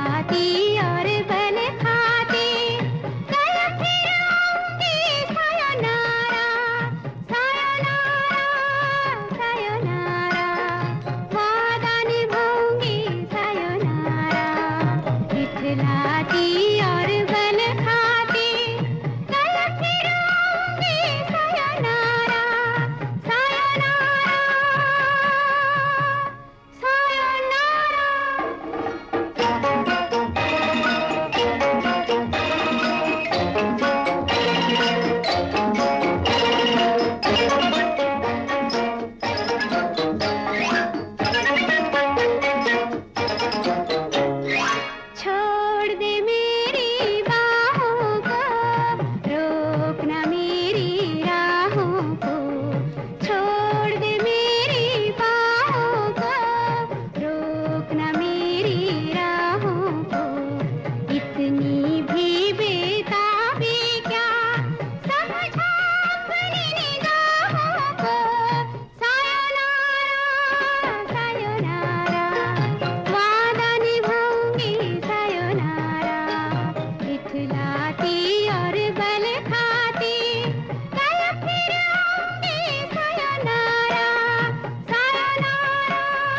इठलाती और बल खाती, कल फिर आऊंगी सायोनारा, सायोनारा, सायोनारा, वादा निभाऊंगी सायोनारा, इठलाती और बल खाती, कल फिर आऊंगी सायोनारा, सायोनारा, छोड़ दे मेरी बाहों को, रोकना मेरी राहों को, छोड़ दे मेरी बाहों को, रोकना मेरी राहों को, इतनी भी बेताबी क्या, समझा अपनी निगाहों को, सायोनारा, सायोनारा, वादा निभाऊंगी सायोनारा, इठलाती और बल खाती, कल फिर आऊंगी सायोनारा, सायोनारा,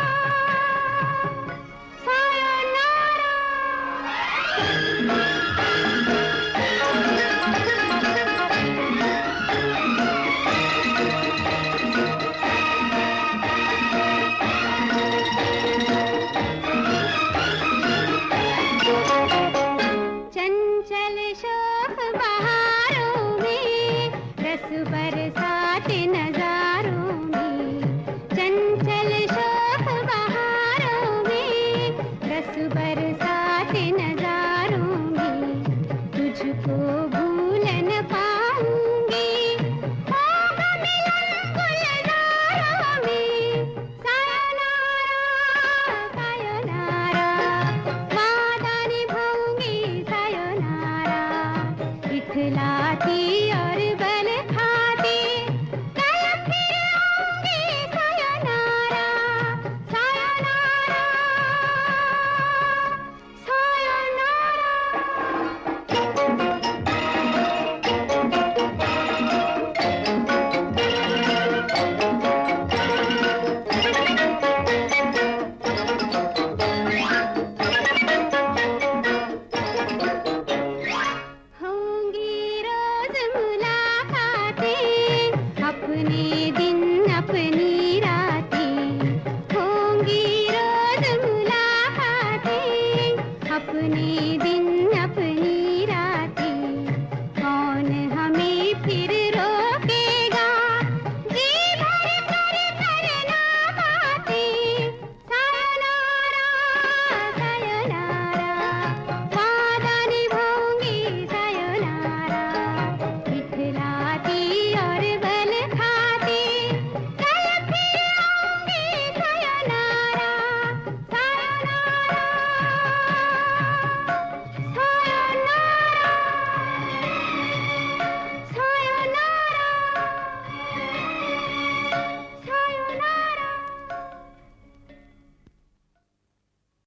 चंचल शोक बहारों में, रस बरसाते नजारों में, चंचल शोक बहारों में, रस बरसाते नजारों में, तुझको भूल न पाऊंगी, होगा मिलन गुलजारों में, सायोनारा, सायोनारा, वादा निभाऊंगी सायोनारा, इठलाती और बल खाती, कल फिर आऊंगी सायोनारा, सायोनारा, होंगी रोज मुलाकातें, अपने दिन अपनी रातें, होंगी रोज मुलाकातें, अपने दिन